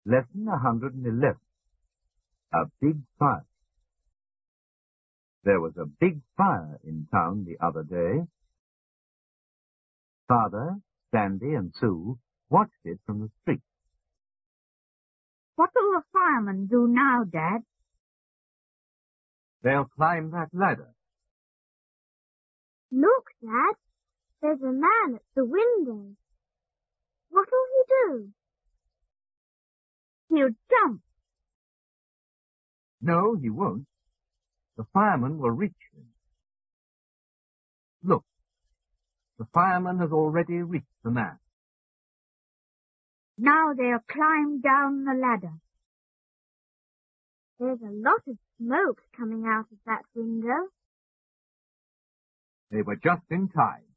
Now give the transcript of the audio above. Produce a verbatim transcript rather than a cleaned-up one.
Lesson one hundred eleven. A Big Fire. There was a big fire in town the other day. Father, Sandy, and Sue watched it from the street. What'll the firemen do now, Dad? They'll climb that ladder. Look, Dad. There's a man at the window. What'll he do? He'll jump. No, he won't. The fireman will reach him. Look, the fireman has already reached the man. Now they'll climb down the ladder. There's a lot of smoke coming out of that window. They were just in time.